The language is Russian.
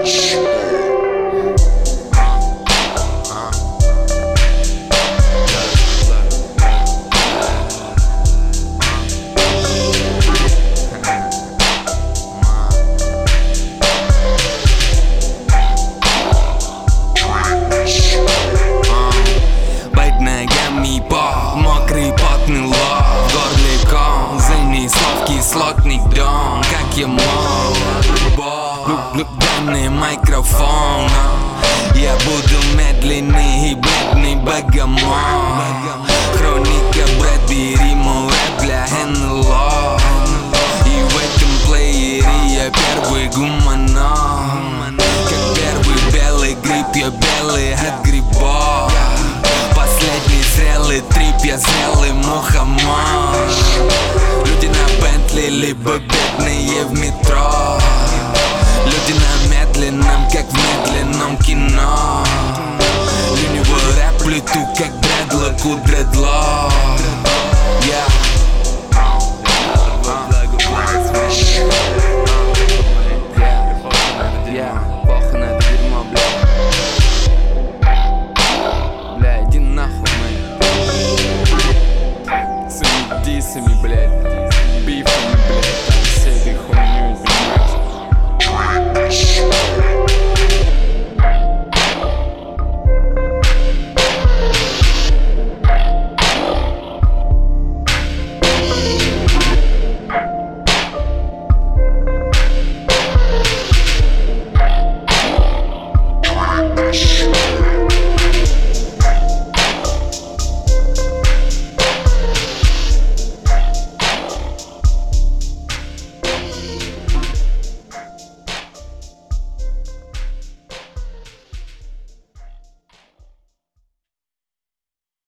Мокрый потный лоб, в горле ком, за ней слов кислотный дом. Как я мог? Данный микрофон, я буду медленный и бледный богомол. Хроника Брэдбери, мой рэп для НЛО. И в этом плеере я первый гуманоид. Как первый белый гриб, я белый от грибов. Последний зрелый трип, я зрелый мухомор. Люди на Бентли, либо бедные в метро. Люди на медленном, как в медленном кино. У него рэп плиту, как Брэдлок у Дредлок.